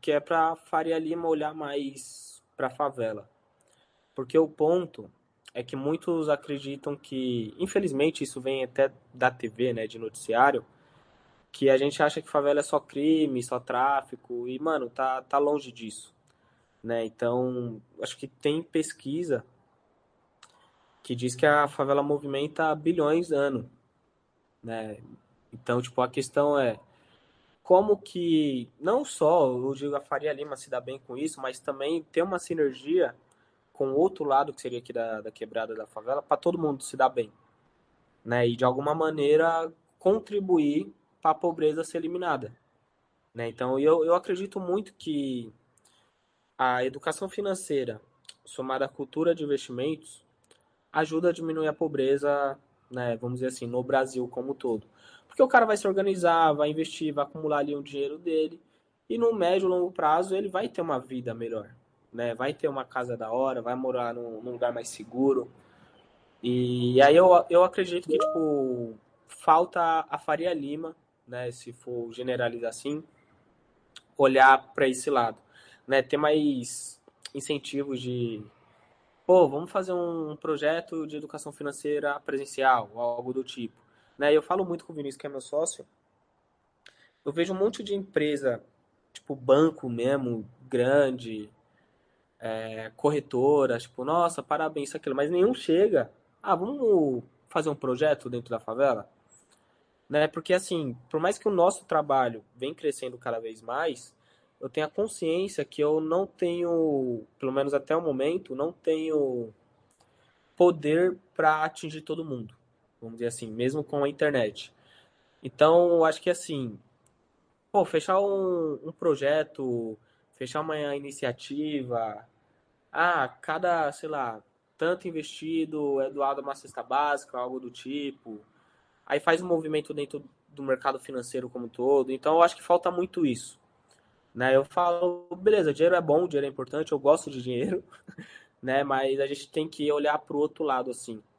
que é para Faria Lima olhar mais para a favela. Porque o ponto é que muitos acreditam que, infelizmente, isso vem até da TV, né, de noticiário, que a gente acha que favela é só crime, só tráfico, e, mano, tá longe disso, né? Então, acho que tem pesquisa que diz que a favela movimenta bilhões ano, né? Então, tipo, a questão é como que, não só, eu digo, a Faria Lima se dá bem com isso, mas também ter uma sinergia com o outro lado, que seria aqui da quebrada da favela, para todo mundo se dar bem, né? E de alguma maneira contribuir para a pobreza ser eliminada, né? Então eu acredito muito que a educação financeira, somada à cultura de investimentos, ajuda a diminuir a pobreza, né? Vamos dizer assim, no Brasil como um todo. Porque o cara vai se organizar, vai investir, vai acumular ali um dinheiro dele, e no médio e longo prazo ele vai ter uma vida melhor, né? Vai ter uma casa da hora, vai morar num lugar mais seguro. E aí eu acredito que, tipo, falta a Faria Lima, né? Se for generalizar assim, olhar para esse lado, né? Ter mais incentivos de, pô, vamos fazer um projeto de educação financeira presencial, ou algo do tipo, né? Eu falo muito com o Vinícius, que é meu sócio, eu vejo um monte de empresa, tipo banco mesmo, grande, corretora, tipo, nossa, parabéns, isso, aquilo, mas nenhum chega. Ah, vamos fazer um projeto dentro da favela? Né? Porque assim, por mais que o nosso trabalho vem crescendo cada vez mais, eu tenho a consciência que eu não tenho, pelo menos até o momento, não tenho poder para atingir todo mundo, vamos dizer assim, mesmo com a internet. Então, eu acho que assim, pô, fechar um projeto, fechar uma iniciativa, cada, sei lá, tanto investido é doado uma cesta básica, algo do tipo. Aí faz um movimento dentro do mercado financeiro como um todo. Então eu acho que falta muito isso, né? Eu falo, beleza, dinheiro é bom, dinheiro é importante, eu gosto de dinheiro, né? Mas a gente tem que olhar pro outro lado assim.